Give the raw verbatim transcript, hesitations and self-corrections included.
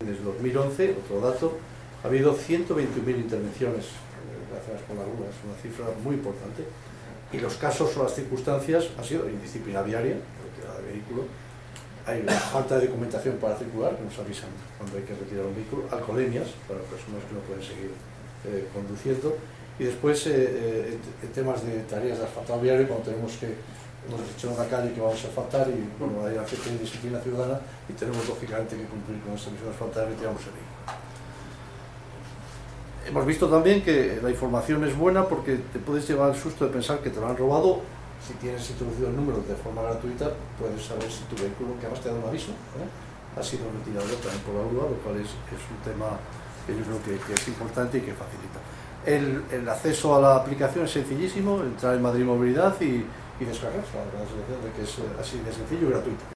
desde dos mil once, otro dato, ha habido ciento veintiún mil intervenciones eh, relacionadas con la grúa, es una cifra muy importante, y los casos o las circunstancias han sido indisciplina viaria, retirada de vehículo, hay una falta de documentación para circular, que nos avisan cuando hay que retirar un vehículo, alcoholemias, para personas que no pueden seguir eh, conduciendo, y después eh, eh, en temas de tareas de asfaltado viario, cuando tenemos que, hemos dicho en la calle que vamos a asfaltar y bueno, hay una cierta disciplina ciudadana y tenemos lógicamente que cumplir con esta misión de asfaltar y retiramos el vehículo. Hemos visto también que la información es buena porque te puedes llevar el susto de pensar que te lo han robado. Si tienes introducido el número de forma gratuita, puedes saber si tu vehículo, que además te da un aviso, ¿eh? ha sido retirado también por la grúa, lo cual es, es un tema que yo creo que, que es importante y que facilita. El, el acceso a la aplicación es sencillísimo, entrar en Madrid Movilidad y, y descargarla, la verdad es que es así de sencillo y gratuito.